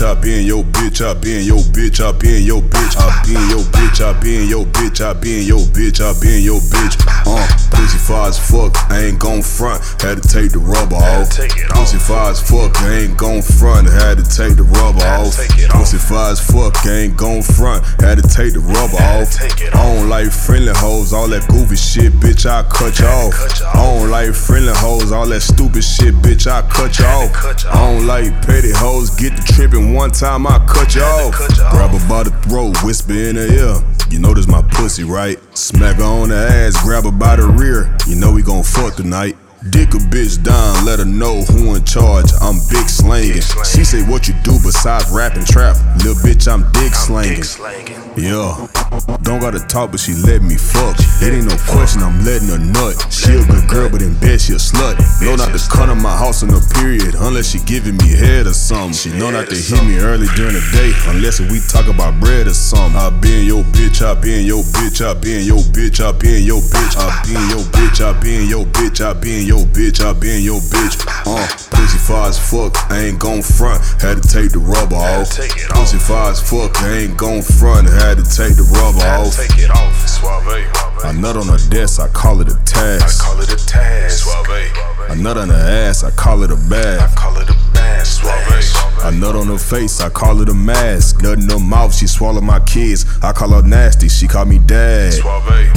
I been your bitch, I been your bitch, I been your bitch, I been your bitch, I been your bitch, I been your bitch, I been your bitch. Pussy far as fuck, I ain't gon' front, had to take the rubber off. Pussy far as fuck, I ain't gon' front, had to take the rubber off. Pussy far as fuck, I ain't gon' front, had to take the rubber off. I don't like friendly hoes, all that goofy shit, bitch, I cut you off. I don't like friendly hoes, all that stupid shit, bitch, I cut you off. I don't like petty hoes, get the trippin' one time, I cut you off. Grab her by the throat, whisper in her ear, you know this my pussy, right? Smack her on the ass, grab her by the rear, you know we gon' fuck tonight. Dick a bitch down, let her know who in charge, I'm big slangin'. She say what you do besides rap and trap, lil' bitch I'm dick slangin'. Yeah, don't gotta talk but she let me fuck. It ain't no question, I'm letting her nut. She a good girl but in bed she a slut. Know not to come to my house on a period unless she giving me head or something. She know not to hit me early during the day unless we talk about bread or something. I been your bitch, I been your bitch, I been your bitch, I been your bitch, I been your bitch, I been your bitch, I been your bitch, I been your bitch. Pussy far as fuck, I ain't gon' front, had to take the rubber off. Pussy far as fuck, I ain't gon' front, had to take the rubber off. I nut on her desk, I call it a task. I nut on her ass, I call it a bag. I nut on her face, I call it a mask. Nut in her mouth, she swallow my kids, I call her nasty, she call me dad.